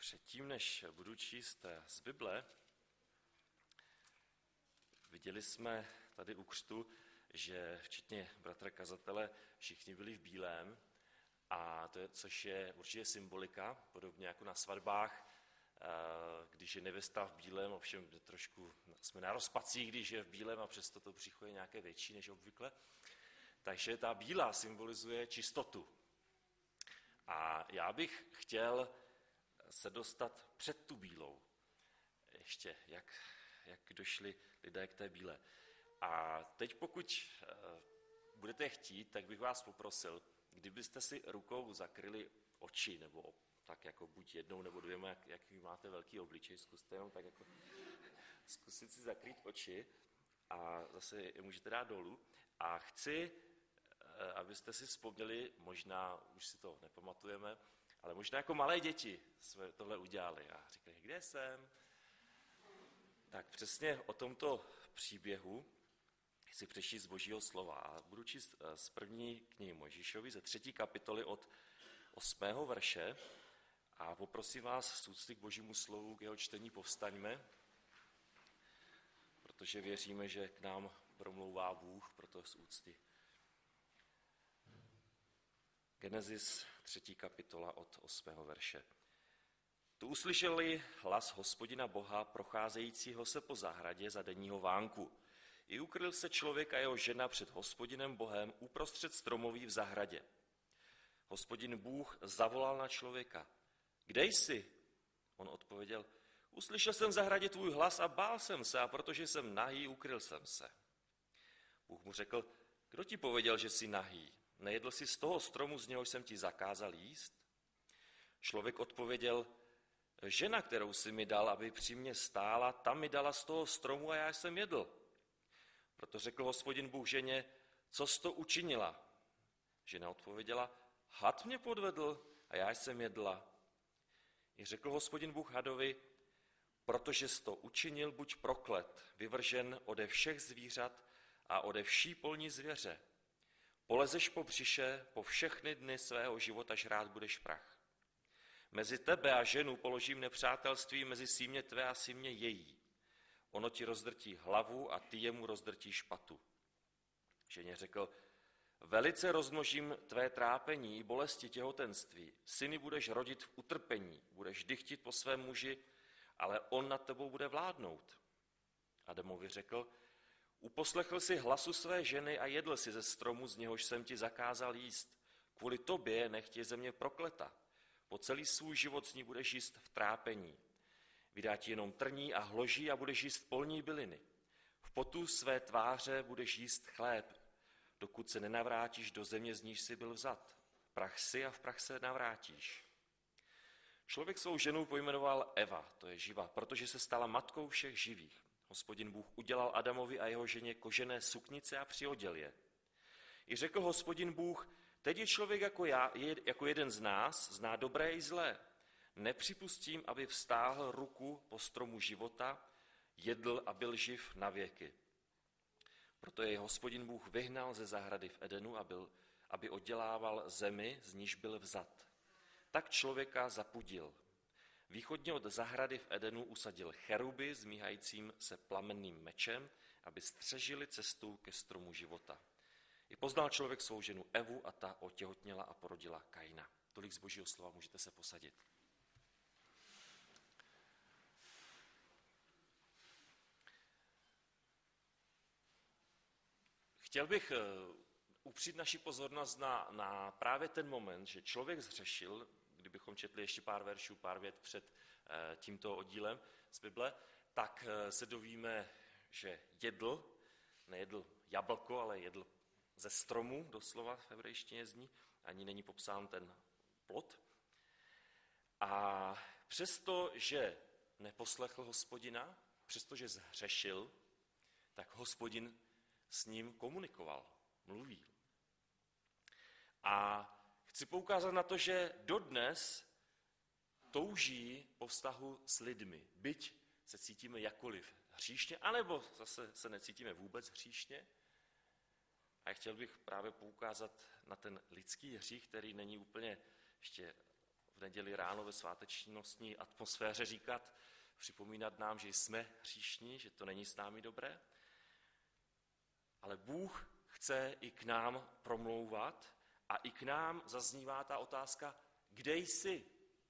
Předtím, než budu číst z Bible, viděli jsme tady u křtu, že včetně bratra kazatele všichni byli v bílém, což je určitě symbolika, podobně jako na svatbách, když je nevěsta v bílém, ovšem trošku jsme na rozpacích, když je v bílém a přesto to břicho je nějaké větší než obvykle. Takže ta bílá symbolizuje čistotu. A já bych chtěl se dostat před tu bílou. Ještě, jak došli lidé k té bílé. A teď pokud budete chtít, tak bych vás poprosil, kdybyste si rukou zakryli oči, nebo tak jako buď jednou nebo dvěma, jak máte velký obličej, zkuste jenom tak jako zkusit si zakrýt oči a zase je můžete dát dolů. A chci, abyste si vzpomněli, možná už si to nepamatujeme, ale možná jako malé děti jsme tohle udělali a říkali, kde jsem? Tak přesně o tomto příběhu chci přečíst z Božího slova a budu číst z první knihy Mojžíšovi ze 3. kapitoly od 8. verše a poprosím vás z úcty k Božímu slovu, k jeho čtení povstaňme, protože věříme, že k nám promlouvá Bůh, proto z úcty. Genesis 3. kapitola od 8. verše. Tu uslyšeli hlas Hospodina Boha, procházejícího se po zahradě za denního vánku. I ukryl se člověk a jeho žena před Hospodinem Bohem uprostřed stromoví v zahradě. Hospodin Bůh zavolal na člověka. Kde jsi? On odpověděl, uslyšel jsem v zahradě tvůj hlas a bál jsem se, a protože jsem nahý, ukryl jsem se. Bůh mu řekl, kdo ti pověděl, že jsi nahý? Nejedl jsi z toho stromu, z něhož jsem ti zakázal jíst? Člověk odpověděl, žena, kterou jsi mi dal, aby při mně stála, ta mi dala z toho stromu a já jsem jedl. Proto řekl Hospodin Bůh ženě, co jsi to učinila? Žena odpověděla, had mě podvedl a já jsem jedla. I řekl Hospodin Bůh hadovi, protože jsi to učinil, buď proklet, vyvržen ode všech zvířat a ode vší polní zvěře. Polezeš po břiše, po všechny dny svého života žrát budeš prach. Mezi tebe a ženu položím nepřátelství mezi símě tvé a símě její. Ono ti rozdrtí hlavu a ty jemu rozdrtíš patu. Ženě řekl, velice rozmnožím tvé trápení i bolesti těhotenství. Syny budeš rodit v utrpení, budeš dychtit po svém muži, ale on nad tebou bude vládnout. Adamovi řekl, uposlechl si hlasu své ženy a jedl si ze stromu, z něhož jsem ti zakázal jíst. Kvůli tobě nechť je země prokleta. Po celý svůj život s ní budeš jíst v trápení. Vydá ti jenom trní a hloží a budeš jíst polní byliny. V potu své tváře budeš jíst chléb, dokud se nenavrátíš do země, z níž jsi byl vzat. Prach si a v prach se navrátíš. Člověk svou ženu pojmenoval Eva, to je živa, protože se stala matkou všech živých. Hospodin Bůh udělal Adamovi a jeho ženě kožené suknice a přioděl je. I řekl Hospodin Bůh, teď je člověk jako jeden z nás, zná dobré i zlé. Nepřipustím, aby vztáhl ruku po stromu života, jedl a byl živ na věky. Proto jej Hospodin Bůh vyhnal ze zahrady v Edenu, aby oddělával zemi, z níž byl vzat. Tak člověka zapudil. Východně od zahrady v Edenu usadil cheruby s míhajícím se plamenným mečem, aby střežili cestu ke stromu života. I poznal člověk svou ženu Evu a ta otěhotněla a porodila Kaina. Tolik z Božího slova, můžete se posadit. Chtěl bych upřít naši pozornost na právě ten moment, že člověk zhřešil, kdybychom četli ještě pár veršů, pár vět před tímto oddílem z Bible, tak se dovíme, že nejedl jablko, ale jedl ze stromu, doslova v hebrejštině zní, ani není popsán ten plod. A přesto, že neposlechl Hospodina, přestože zhřešil, tak Hospodin s ním komunikoval, mluví. A chci poukázat na to, že dodnes touží po vztahu s lidmi, byť se cítíme jakkoliv hříšně, anebo zase se necítíme vůbec hříšně. A chtěl bych právě poukázat na ten lidský hřích, který není úplně ještě v neděli ráno ve svátečnostní atmosféře říkat, připomínat nám, že jsme hříšní, že to není s námi dobré. Ale Bůh chce i k nám promlouvat a i k nám zaznívá ta otázka, kde jsi?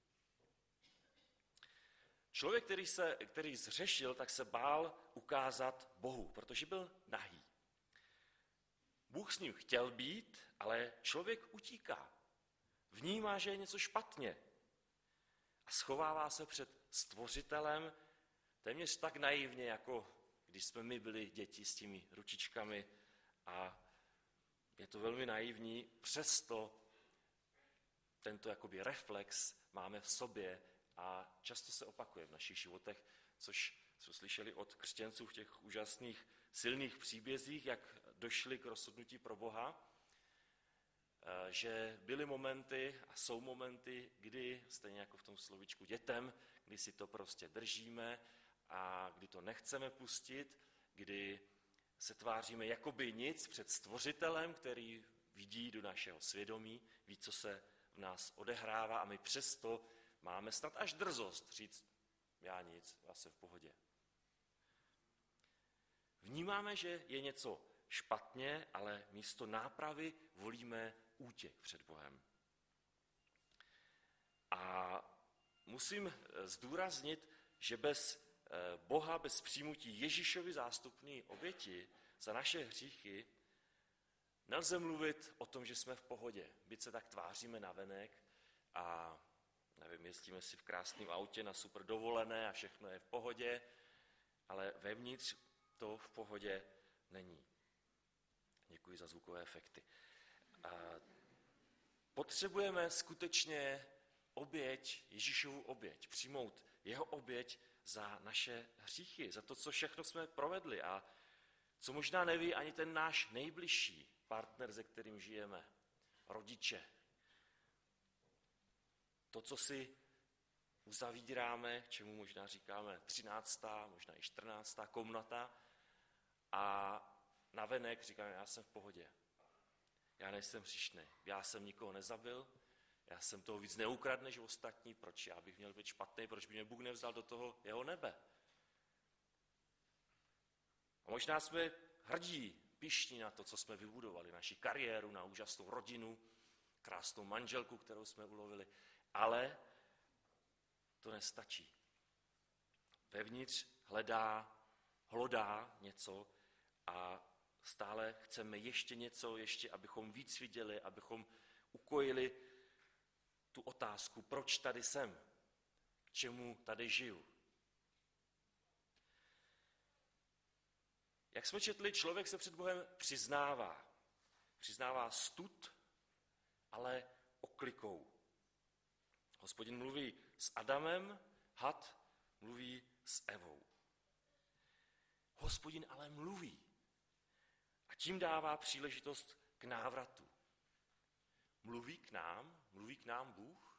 Člověk, který zřešil, tak se bál ukázat Bohu, protože byl nahý. Bůh s ním chtěl být, ale člověk utíká. Vnímá, že je něco špatně a schovává se před Stvořitelem téměř tak naivně, jako když jsme my byli děti s těmi ručičkami a je to velmi naivní, přesto tento jakoby reflex máme v sobě a často se opakuje v našich životech, což jsme slyšeli od křesťanců v těch úžasných silných příbězích, jak došli k rozhodnutí pro Boha, že byly momenty a jsou momenty, kdy, stejně jako v tom slovíčku dětem, kdy si to prostě držíme a kdy to nechceme pustit, kdy se tváříme jakoby nic před Stvořitelem, který vidí do našeho svědomí, ví, co se v nás odehrává a my přesto máme snad až drzost říct, já nic, já jsem v pohodě. Vnímáme, že je něco špatně, ale místo nápravy volíme útěk před Bohem. A musím zdůraznit, že bez Boha, bez přijmutí Ježíšovy zástupné oběti za naše hříchy, nelze mluvit o tom, že jsme v pohodě. Byť se tak tváříme navenek a nevím, jezdíme si v krásném autě na super dovolené a všechno je v pohodě, ale vevnitř to v pohodě není. Děkuji za zvukové efekty. Potřebujeme skutečně oběť, Ježíšovu oběť, přijmout jeho oběť za naše hříchy, za to, co všechno jsme provedli a co možná neví ani ten náš nejbližší partner, se kterým žijeme, rodiče. To, co si uzavíráme, čemu možná říkáme 13., možná i 14. komnata a navenek říkáme, já jsem v pohodě. Já nejsem hříšný, já jsem nikoho nezabil, já jsem toho víc neukradl než ostatní, proč já bych měl být špatný, proč by mě Bůh nevzal do toho jeho nebe. A možná jsme hrdí, pyšní na to, co jsme vybudovali, naši kariéru, na úžasnou rodinu, krásnou manželku, kterou jsme ulovili, ale to nestačí. Vevnitř hlodá něco a stále chceme ještě něco, ještě abychom víc viděli, abychom ukojili tu otázku, proč tady jsem, k čemu tady žiju. Jak jsme četli, člověk se před Bohem přiznává. Přiznává stud, ale oklikou. Hospodin mluví s Adamem, had mluví s Evou. Hospodin ale mluví a tím dává příležitost k návratu. Mluví k nám Bůh?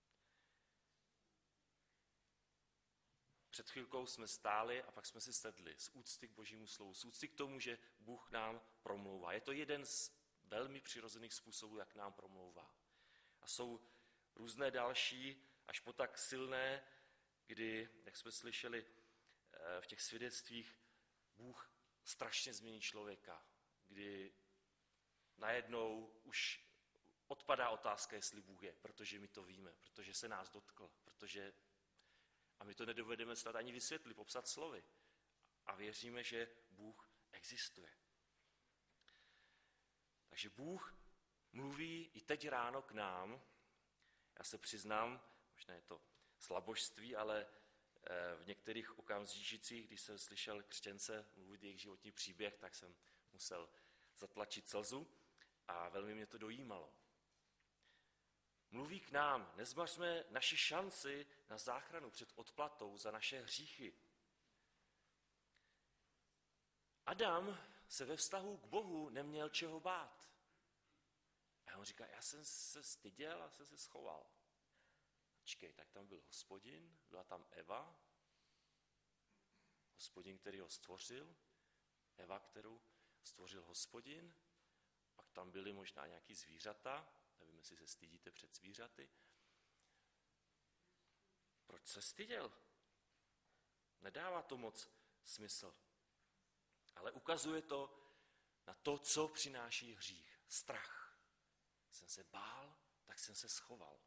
Před chvilkou jsme stáli a pak jsme si sedli z úcty k Božímu slovu, z úcty k tomu, že Bůh nám promlouvá. Je to jeden z velmi přirozených způsobů, jak nám promlouvá. A jsou různé další, až po tak silné, kdy, jak jsme slyšeli v těch svědectvích, Bůh strašně změní člověka, kdy najednou už odpadá otázka, jestli Bůh je, protože my to víme, protože se nás dotkl, a my to nedovedeme snad ani vysvětlit, popsat slovy. A věříme, že Bůh existuje. Takže Bůh mluví i teď ráno k nám. Já se přiznám, možná je to slabožství, ale v některých okamžicích, když jsem slyšel křesťance mluvit jejich životní příběh, tak jsem musel zatlačit slzu a velmi mě to dojímalo. Mluví k nám, nezmařme naši šanci na záchranu před odplatou za naše hříchy. Adam se ve vztahu k Bohu neměl čeho bát. A on říká, já jsem se styděl a jsem se schoval. Počkej, tak tam byl Hospodin, byla tam Eva, Hospodin, který ho stvořil, Eva, kterou stvořil Hospodin, pak tam byly možná nějaký zvířata, nevím, jestli se stydíte před zvířaty, Proč se styděl? Nedává to moc smysl. Ale ukazuje to na to, co přináší hřích. Strach. Jsem se bál, tak jsem se schoval.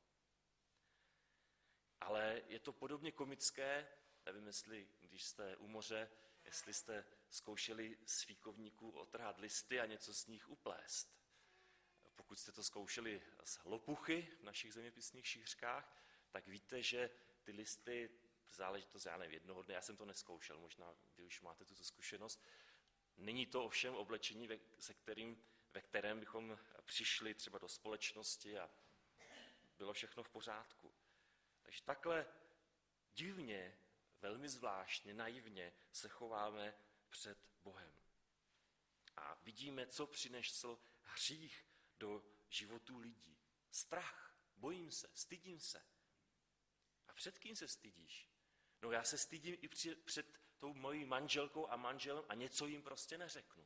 Ale je to podobně komické, nevím, jestli, když jste u moře, jestli jste zkoušeli z fíkovníků otrhat listy a něco z nich uplést. Pokud jste to zkoušeli z lopuchy v našich zeměpisných šířkách, tak víte, že ty listy, záležitost, já nevím, jednoho dne, já jsem to neskoušel, možná vy už máte tuto zkušenost. Není to ovšem oblečení, ve kterém bychom přišli třeba do společnosti a bylo všechno v pořádku. Takže takhle divně, velmi zvláštně, naivně se chováme před Bohem. A vidíme, co přinesl hřích do životů lidí. Strach, bojím se, stydím se. A před kým se stydíš? No já se stydím i před tou mojí manželkou a manželem a něco jim prostě neřeknu.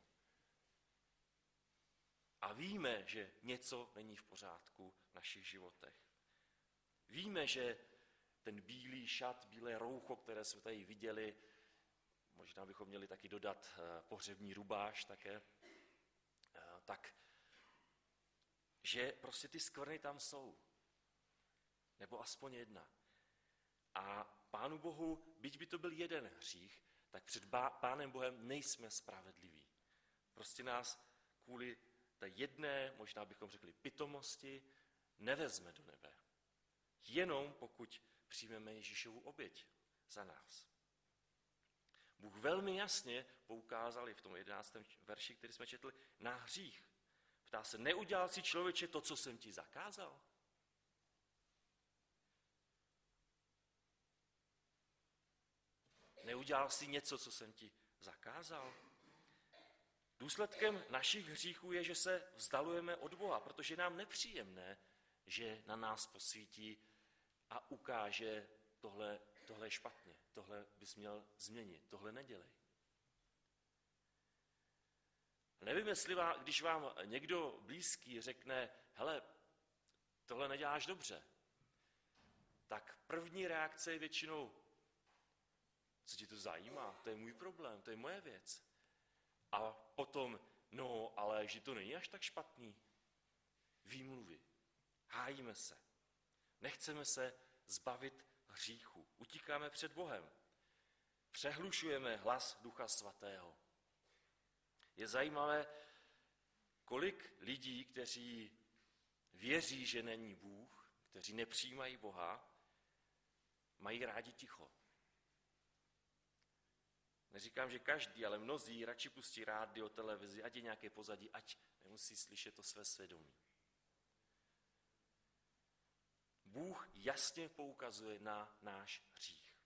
A víme, že něco není v pořádku v našich životech. Víme, že ten bílý šat, bílé roucho, které jsme tady viděli, možná bychom měli taky dodat pohřební rubáš také, tak, že prostě ty skvrny tam jsou. Nebo aspoň jedna. A Pánu Bohu, byť by to byl jeden hřích, tak před Pánem Bohem nejsme spravedliví. Prostě nás kvůli té jedné, možná bychom řekli pitomosti, nevezme do nebe. Jenom pokud přijmeme Ježíšovu oběť za nás. Bůh velmi jasně poukázal i v tom 11. verši, který jsme četli, na hřích. Ptá se, neudělal si člověče to, co jsem ti zakázal? Neudělal jsi něco, co jsem ti zakázal? Důsledkem našich hříchů je, že se vzdalujeme od Boha, protože je nám nepříjemné, že na nás posvítí a ukáže, tohle je špatně, tohle bys měl změnit, tohle nedělej. Nevím, jestli když vám někdo blízký řekne, hele, tohle neděláš dobře, tak první reakce je většinou, co ti to zajímá, to je můj problém, to je moje věc. A potom, no, ale že to není až tak špatný. Výmluvy. Hájíme se. Nechceme se zbavit hříchu. Utíkáme před Bohem. Přehlušujeme hlas Ducha Svatého. Je zajímavé, kolik lidí, kteří věří, že není Bůh, kteří nepřijímají Boha, mají rádi ticho. Neříkám, že každý, ale mnozí radši pustí rádio, televizi, ať je nějaké pozadí, ať nemusí slyšet to své svědomí. Bůh jasně poukazuje na náš hřích.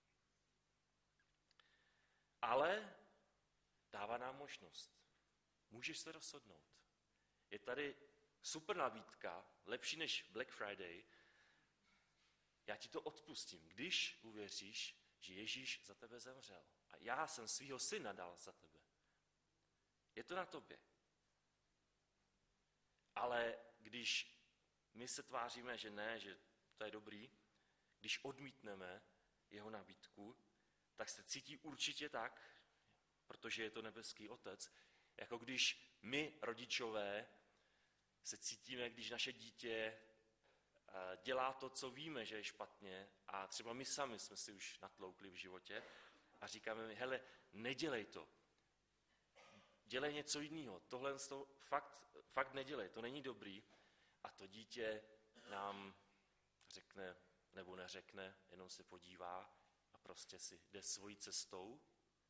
Ale dává nám možnost. Můžeš se rozhodnout. Je tady super nabídka, lepší než Black Friday. Já ti to odpustím, když uvěříš, že Ježíš za tebe zemřel. A já jsem svýho syna dal za tebe. Je to na tobě. Ale když my se tváříme, že ne, že to je dobrý, když odmítneme jeho nabídku, tak se cítí určitě tak, protože je to nebeský Otec, jako když my, rodičové, se cítíme, když naše dítě dělá to, co víme, že je špatně a třeba my sami jsme si už natloukli v životě a říkáme mi, hele, nedělej to. Dělej něco jiného. Tohle fakt nedělej, to není dobrý. A to dítě nám řekne nebo neřekne, jenom se podívá a prostě si jde svojí cestou.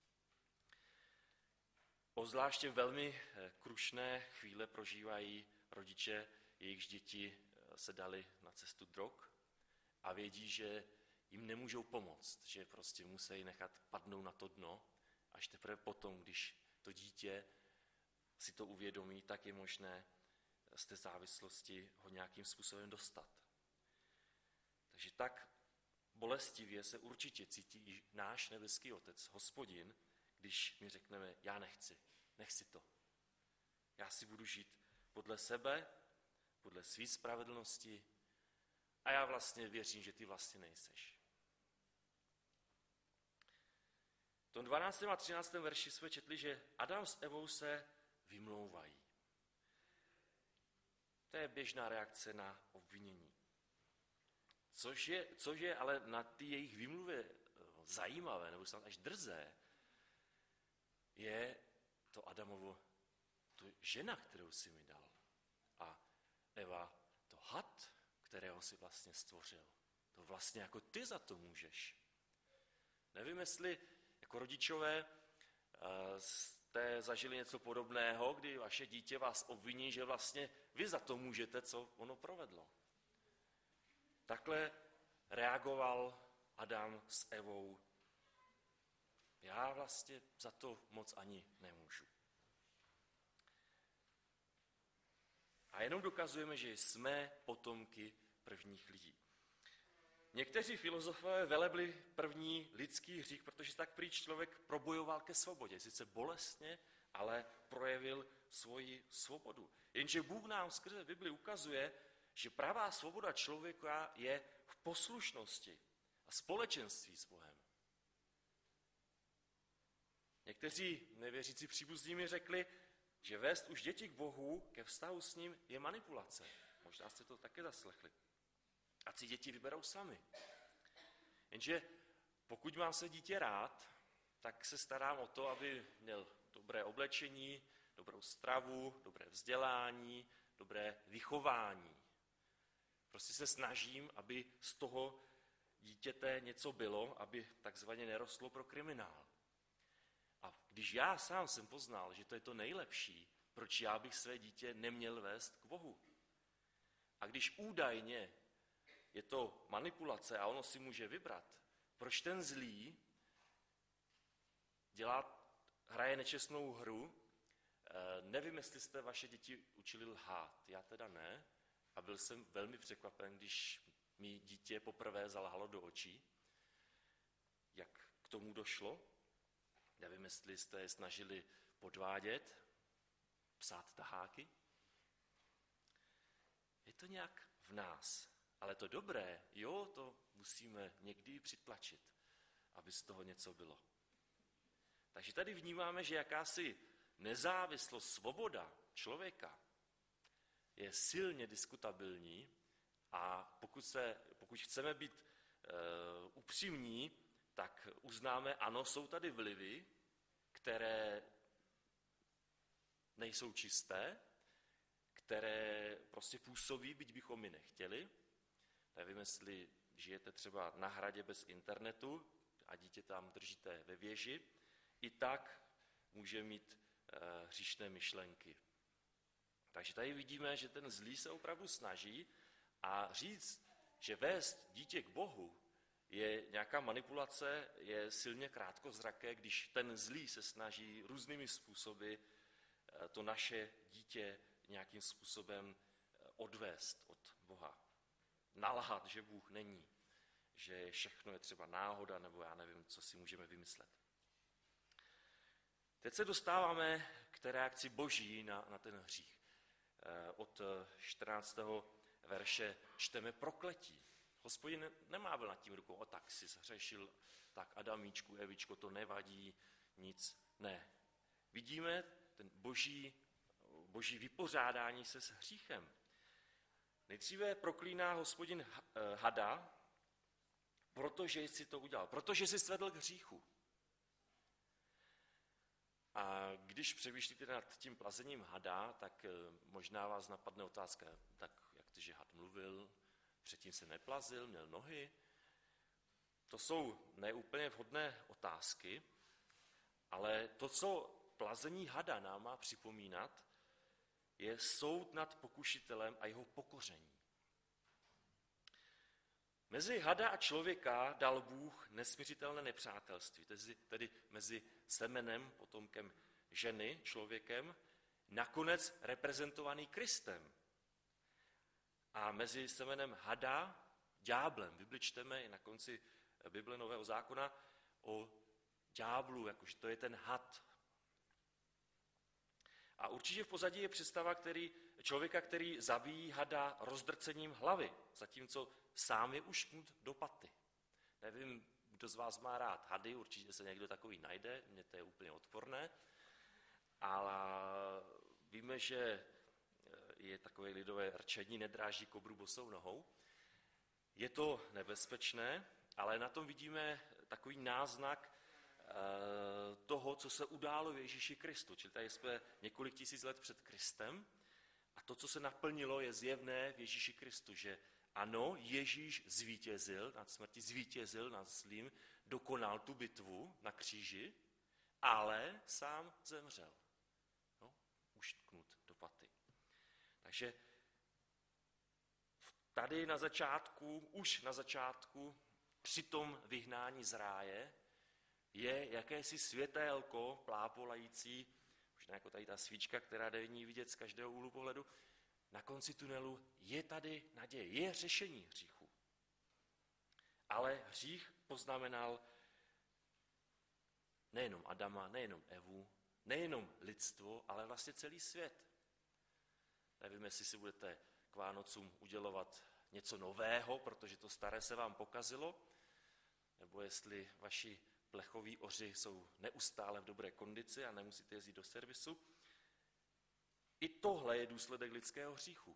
Obzvláště velmi krušné chvíle prožívají rodiče, jejichž děti se dali na cestu drog a vědí, že jim nemůžou pomoct, že prostě musí nechat padnout na to dno, až teprve potom, když to dítě si to uvědomí, tak je možné z té závislosti ho nějakým způsobem dostat. Takže tak bolestivě se určitě cítí i náš nebeský Otec, Hospodin, když mi řekneme, já nechci to. Já si budu žít podle sebe, podle své spravedlnosti a já vlastně věřím, že ty vlastně nejseš. tom 12. a 13. verši jsme četli, že Adam s Evou se vymlouvají. To je běžná reakce na obvinění. Což je ale na ty jejich výmluvě zajímavé, nebo snad až drzé, je to Adamovo, to žena, kterou si mi dal. A Eva, to had, kterého si vlastně stvořil. To vlastně jako ty za to můžeš. Nevím, jestli jako rodičové jste zažili něco podobného, kdy vaše dítě vás obviní, že vlastně vy za to můžete, co ono provedlo. Takhle reagoval Adam s Evou. Já vlastně za to moc ani nemůžu. A jenom dokazujeme, že jsme potomky prvních lidí. Někteří filozofové velebli první lidský hřích, protože tak prý člověk probojoval ke svobodě. Sice bolestně, ale projevil svoji svobodu. Jenže Bůh nám skrze Bibli ukazuje, že pravá svoboda člověka je v poslušnosti a společenství s Bohem. Někteří nevěřící příbuzní mi řekli, že vést už děti k Bohu, ke vztahu s ním, je manipulace. Možná jste to také zaslechli. Ať si děti vyberou sami. Jenže pokud mám se dítě rád, tak se starám o to, aby měl dobré oblečení, dobrou stravu, dobré vzdělání, dobré vychování. Prostě se snažím, aby z toho dítěte něco bylo, aby takzvaně nerostlo pro kriminál. A když já sám jsem poznal, že to je to nejlepší, proč já bych své dítě neměl vést k Bohu? A když údajně je to manipulace a ono si může vybrat, proč ten zlý hraje nečestnou hru? Nevím, jestli jste vaše děti učili lhát, já teda ne, a byl jsem velmi překvapen, když mi dítě poprvé zalhalo do očí. Jak k tomu došlo? Nevím, jestli jste je snažili podvádět, psát taháky. Je to nějak v nás. Ale to dobré, to musíme někdy přitlačit, aby z toho něco bylo. Takže tady vnímáme, že jakási nezávislost, svoboda člověka je silně diskutabilní a pokud chceme být upřímní, tak uznáme, ano, jsou tady vlivy, které nejsou čisté, které prostě působí, byť bychom je nechtěli. Nevím, jestli žijete třeba na hradě bez internetu a dítě tam držíte ve věži, i tak může mít hříšné myšlenky. Takže tady vidíme, že ten zlý se opravdu snaží a říct, že vést dítě k Bohu je nějaká manipulace, je silně krátkozraké, když ten zlý se snaží různými způsoby to naše dítě nějakým způsobem odvést od Boha. Nalhat, že Bůh není, že všechno je třeba náhoda, nebo já nevím, co si můžeme vymyslet. Teď se dostáváme k té reakci Boží na ten hřích. Od 14. verše čteme prokletí. Hospodin nemával nad tím rukou, tak si zhřešil, tak Adamíčku, Evičko, to nevadí, nic, ne. Vidíme ten boží vypořádání se s hříchem. Nejdříve proklíná Hospodin hada, protože si to udělal, protože si svedl k hříchu. A když přemýšlíte nad tím plazením hada, tak možná vás napadne otázka, tak jak to, že had mluvil, předtím se neplazil, měl nohy. To jsou neúplně vhodné otázky, ale to, co plazení hada nám má připomínat, je soud nad pokušitelem a jeho pokoření. Mezi hada a člověka dal Bůh nesmiřitelné nepřátelství, tedy mezi semenem, potomkem ženy, člověkem, nakonec reprezentovaný Kristem. A mezi semenem hada, ďáblem. Bibli čteme i na konci Bible Nového zákona o ďáblu, jakože to je ten had. A určitě v pozadí je představa člověka, který zabíjí hada rozdrcením hlavy, zatímco sám je ušknut do paty. Nevím, Kdo z vás má rád hady, určitě se někdo takový najde, mně to je úplně odporné, ale víme, že je takové lidové rčení, nedráží kobru bosou nohou. Je to nebezpečné, ale na tom vidíme takový náznak toho, co se událo v Ježíši Kristu. Čili tady jsme několik tisíc let před Kristem a to, co se naplnilo, je zjevné v Ježíši Kristu, že ano, Ježíš zvítězil nad smrtí, zvítězil nad zlým, dokonal tu bitvu na kříži, ale sám zemřel. No, uštknut do paty. Takže tady už na začátku, při tom vyhnání z ráje, je jakési světélko plápolající, možná jako tady ta svíčka, která jde v ní vidět z každého úhlu pohledu, na konci tunelu je tady naděje, je řešení hříchu. Ale hřích poznamenal nejenom Adama, nejenom Evu, nejenom lidstvo, ale vlastně celý svět. Nevím, jestli si budete k Vánocům udělovat něco nového, protože to staré se vám pokazilo, nebo jestli vaši plechoví oři jsou neustále v dobré kondici a nemusíte jezdit do servisu. I tohle je důsledek lidského hříchu.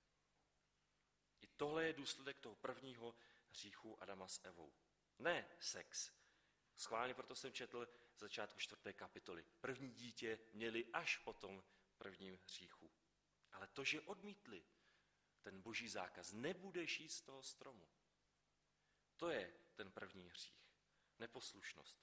I tohle je důsledek toho prvního hříchu Adama s Evou. Ne sex. Schválně proto jsem četl z začátku 4. kapitoly. První dítě měli až po tom prvním hříchu. Ale to, že odmítli ten boží zákaz, nebudeš jíst z toho stromu. To je ten první hřích. Neposlušnost.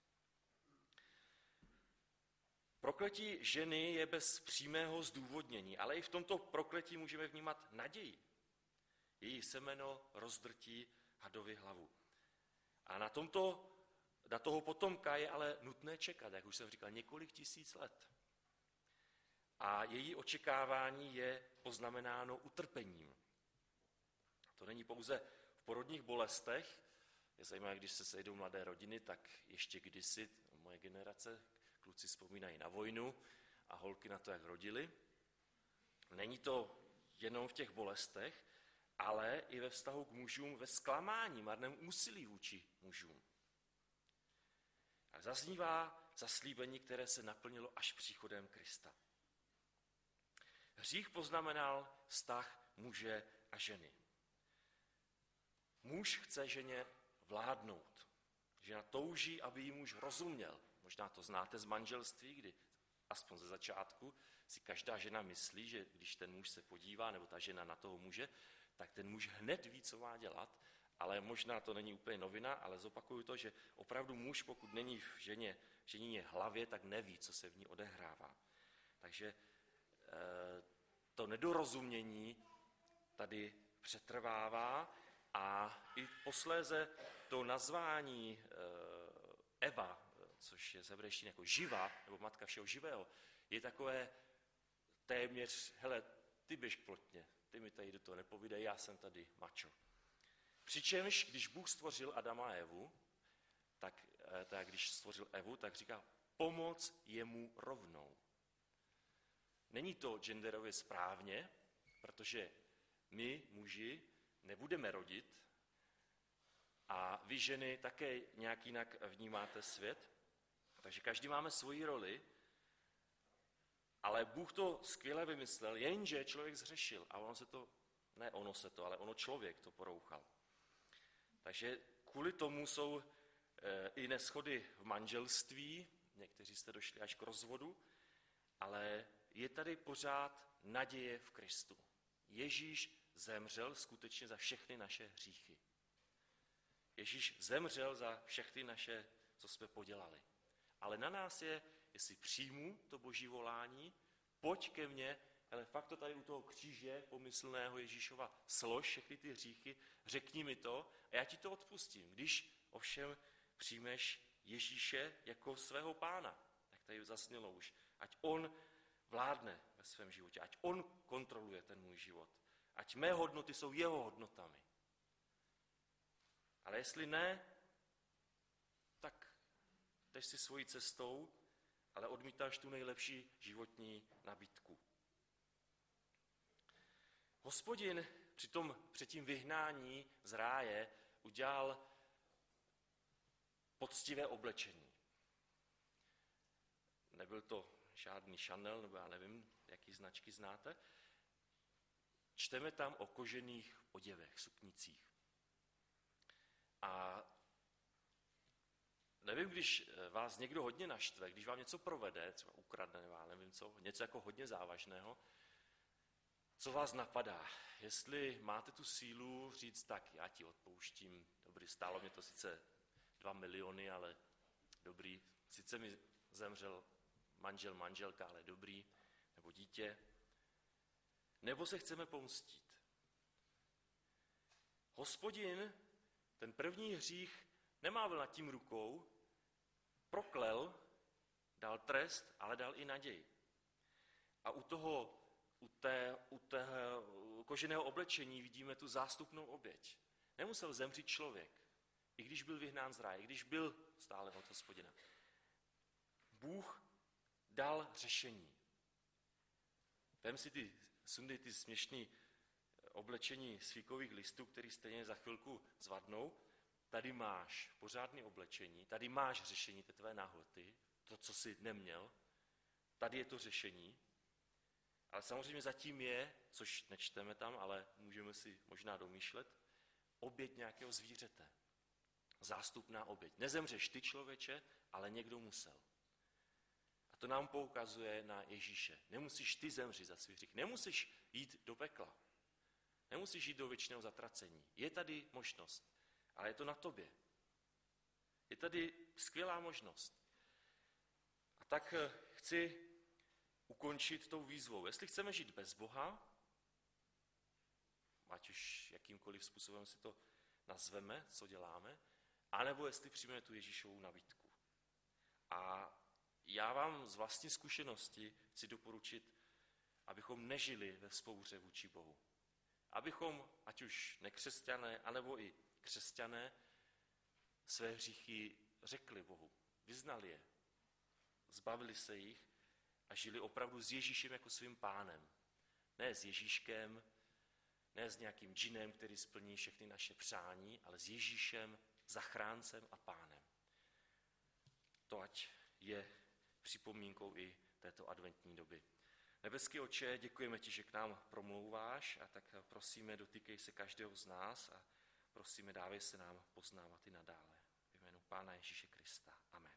Prokletí ženy je bez přímého zdůvodnění, ale i v tomto prokletí můžeme vnímat naději. Její semeno rozdrtí hadovi hlavu. A na toho potomka je ale nutné čekat, jak už jsem říkal, několik tisíc let. A její očekávání je poznamenáno utrpením. To není pouze v porodních bolestech. Je zajímavé, když se sejdou mladé rodiny, tak ještě kdysi, moje generace, kluci vzpomínají na vojnu a holky na to, jak rodili. Není to jenom v těch bolestech, ale i ve vztahu k mužům ve zklamání, marném úsilí vůči mužům. A zaznívá zaslíbení, které se naplnilo až příchodem Krista. Hřích poznamenal vztah muže a ženy. Muž chce ženě vládnout. Žena touží, aby jí muž rozuměl. Možná to znáte z manželství, kdy aspoň ze začátku si každá žena myslí, že když ten muž se podívá, nebo ta žena na toho muže, tak ten muž hned ví, co má dělat, ale možná to není úplně novina, ale zopakuju to, že opravdu muž, pokud není v ženině hlavě, tak neví, co se v ní odehrává. Takže to nedorozumění tady přetrvává a i posléze to nazvání Eva, což je z hebrejštiny jako živá, nebo matka všeho živého, je takové téměř, hele, ty běž k plotně, ty mi tady do toho nepovídej, já jsem tady mačo. Přičemž, když Bůh stvořil Adama a Evu, tak když stvořil Evu, tak říká, pomoc jemu rovnou. Není to genderově správně, protože my, muži, nebudeme rodit a vy, ženy, také nějak jinak vnímáte svět, takže každý máme svoji roli, ale Bůh to skvěle vymyslel, jenže člověk zřešil a ono člověk to porouchal. Takže kvůli tomu jsou i neshody v manželství, někteří jste došli až k rozvodu, ale je tady pořád naděje v Kristu. Ježíš zemřel skutečně za všechny naše hříchy. Ježíš zemřel za všechny naše, co jsme podělali. Ale na nás je, jestli přijmu to boží volání, pojď ke mně, ale fakt to tady u toho kříže pomyslného Ježíšova slož všechny ty hříchy, řekni mi to a já ti to odpustím. Když ovšem přijmeš Ježíše jako svého pána, jak tady zasnělo už, ať on vládne ve svém životě, ať on kontroluje ten můj život, ať mé hodnoty jsou jeho hodnotami. Ale jestli ne, tak jdeš si svojí cestou, ale odmítáš tu nejlepší životní nabídku. Hospodin při tím vyhnání z ráje udělal poctivé oblečení. Nebyl to žádný Chanel, nebo já nevím, jaký značky znáte. Čteme tam o kožených oděvech, suknicích. A nevím, když vás někdo hodně naštve, když vám něco provede, třeba ukradne, nebo já nevím co, něco jako hodně závažného, co vás napadá? Jestli máte tu sílu říct, tak já ti odpouštím, dobrý, stálo mě to sice 2 miliony, ale dobrý, sice mi zemřel manžel, manželka, ale dobrý, nebo dítě, nebo se chceme pomstít. Hospodin ten první hřích nemával nad tím rukou, proklel, dal trest, ale dal i naději. A u té koženého oblečení vidíme tu zástupnou oběť. Nemusel zemřít člověk, i když byl vyhnán z ráje, i když byl stále od Hospodina. Bůh dal řešení. Vem si sundej ty směšný oblečení z fíkových listů, který stejně za chvilku zvadnou. Tady máš pořádné oblečení, tady máš řešení té tvé nahoty, to, co jsi neměl. Tady je to řešení. Ale samozřejmě zatím je, což nečteme tam, ale můžeme si možná domýšlet, oběť nějakého zvířete. Zástupná oběť. Nezemřeš ty, člověče, ale někdo musel. A to nám poukazuje na Ježíše. Nemusíš ty zemřít za svůj hřích. Nemusíš jít do pekla. Nemusíš jít do věčného zatracení. Je tady možnost, ale je to na tobě. Je tady skvělá možnost. A tak chci ukončit tou výzvou. Jestli chceme žít bez Boha, ať už jakýmkoliv způsobem si to nazveme, co děláme, anebo jestli přijmeme tu Ježíšovu nabídku. A já vám z vlastní zkušenosti chci doporučit, abychom nežili ve vzpouře vůči Bohu. Abychom, ať už nekřesťané, anebo i křesťané, své hříchy řekli Bohu, vyznali je, zbavili se jich a žili opravdu s Ježíšem jako svým pánem. Ne s Ježíškem, ne s nějakým džinem, který splní všechny naše přání, ale s Ježíšem, zachráncem a pánem. To ať je připomínkou i této adventní doby. Nebeský Otče, děkujeme ti, že k nám promlouváš a tak prosíme, dotýkej se každého z nás a prosíme, dávej se nám poznávat i nadále. V jménu Pána Ježíše Krista. Amen.